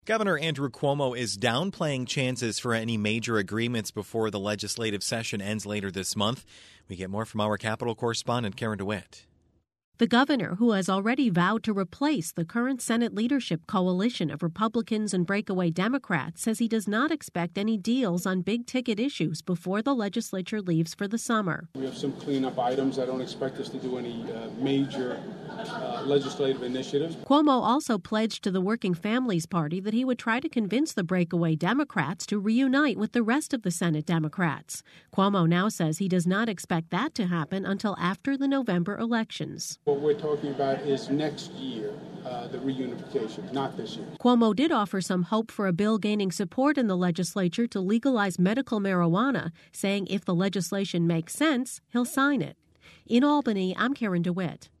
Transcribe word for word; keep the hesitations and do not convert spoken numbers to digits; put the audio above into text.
Governor Andrew Cuomo is downplaying chances for any major agreements before the legislative session ends later this month. We get more from our Capitol correspondent, Karen DeWitt. The governor, who has already vowed to replace the current Senate leadership coalition of Republicans and breakaway Democrats, says he does not expect any deals on big-ticket issues before the legislature leaves for the summer. We have some cleanup items. I don't expect us to do any uh, major uh, legislative initiatives. Cuomo also pledged to the Working Families Party that he would try to convince the breakaway Democrats to reunite with the rest of the Senate Democrats. Cuomo now says he does not expect that to happen until after the November elections. What we're talking about is next year, uh, the reunification, not this year. Cuomo did offer some hope for a bill gaining support in the legislature to legalize medical marijuana, saying if the legislation makes sense, he'll sign it. In Albany, I'm Karen DeWitt.